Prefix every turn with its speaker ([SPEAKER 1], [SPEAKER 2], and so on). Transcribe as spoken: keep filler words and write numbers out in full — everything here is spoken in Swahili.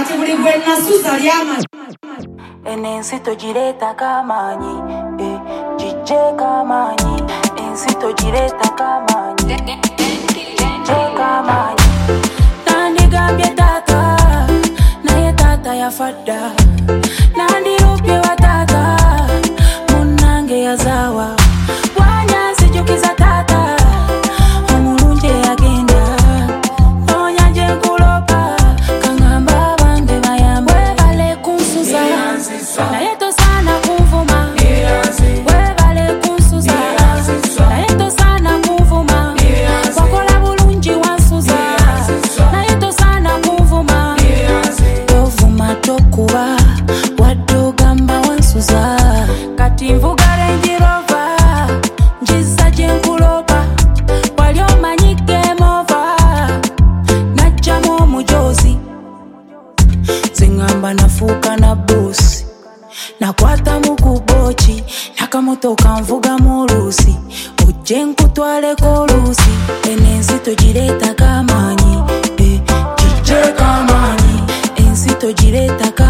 [SPEAKER 1] kati buli gwe nasuza lyama
[SPEAKER 2] enensito gireta kamanyi eh jije kamanyi ensito gireta kamanyi jije kamanyi nandi gambye tata naye tata yafadda nandi rupye wa tata munange yazawa wanya sijukiza tata omulunje yagenda nonya je nkulopa kangamba bange bayambe bale kunsuza naye tosana kunvuma we bale kunsuza naye tosana kunvuma wakola bulungi wansuza naye tosana kunvuma tovuma tokuba wadogamba wansuza kati nvuga renjirova njiza jenkulopa wali omanyi game over najjamu omujozi zingamba nafuuka na bosi nakwata mu kuboki nakamotoka nvuga mu luusi ojje nkutwaleko oluusi enensito gireta kamanyi eh, jije kamanyi ensito gireta kamanyi